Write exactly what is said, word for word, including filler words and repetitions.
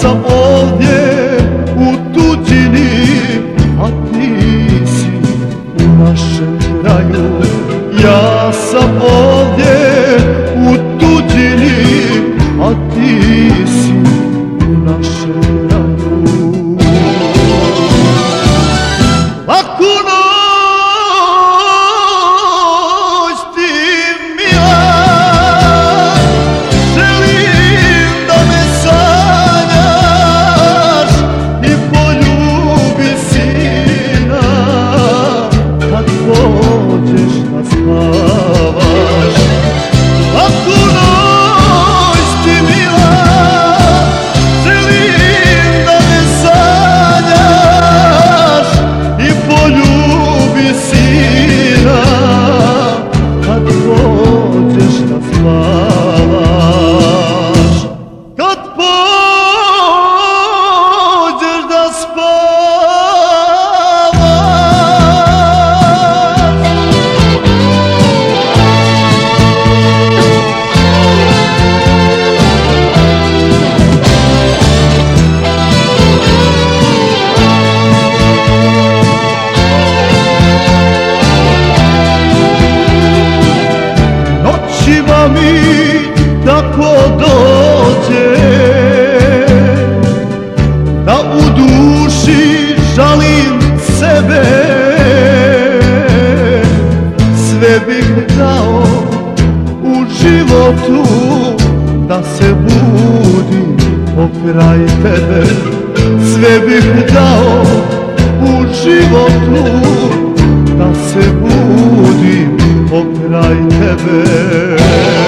sam ovdje u tuđini, a ti si u našem kraju. Ja sam ovdje u tuđini, a ti si u našem kraju. Laku noć ti mila, želim da me sanjaš i poljubi sina kad pođeš da spavaš. Laku noć ti mila, želim da me sanjaš i poljubi sina kad pođeš da spavaš. Kad pođeš da noćima mi tako dođe da u duši žalim sebe. Sve bih dao u životu da se budim pokraj tebe. Sve bih dao u životu da se budim pokraj tebe.